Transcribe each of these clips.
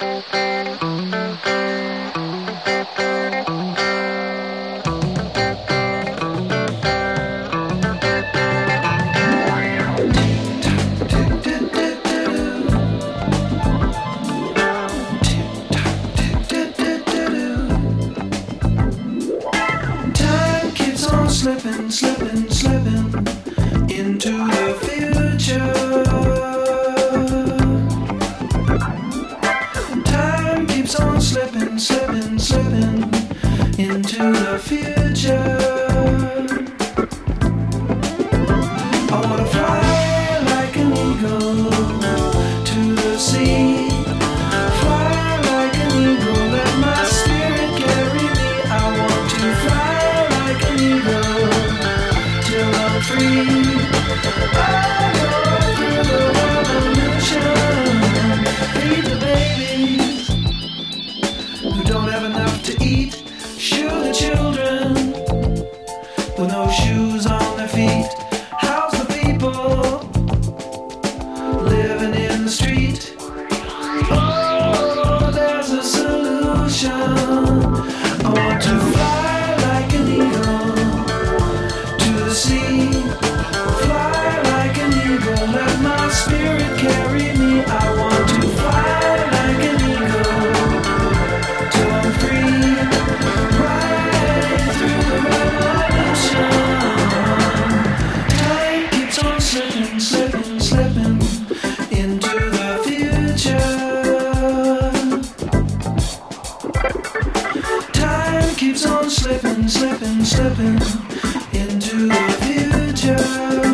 Slipping, slipping, slipping into the future. Time keeps on slipping, slipping, slipping into the future. I wanna fly like an eagle to the sea. Fly like an eagle, let my spirit carry me. I want to fly like an eagle till I'm free. I go through the revolution. Feed the babies who don't have enough to eat. Shoe the children with no shoes on their feet. House the people living in the street. Oh, there's a solution. I want to fly like an eagle to the sea. Fly like an eagle, let my spirit carry me. I want to fly like an eagle till I'm free. Right through the revolution. Time keeps on slipping, slipping, slipping into the future. Time keeps on slipping, slipping, slipping into the future.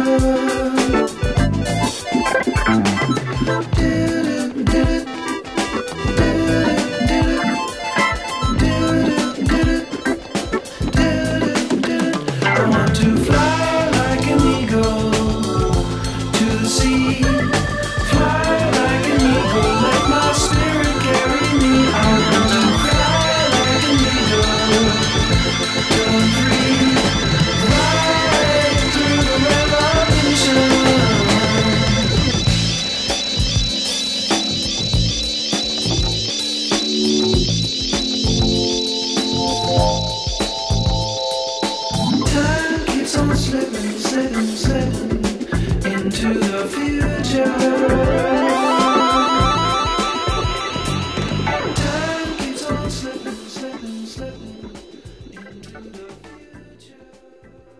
I want to fly like an eagle to the sea. Fly like an eagle, let my spirit carry me. I want to fly like an eagle till I'm free. Right through the revolution. Time keeps on slipping, slipping, slipping into the future.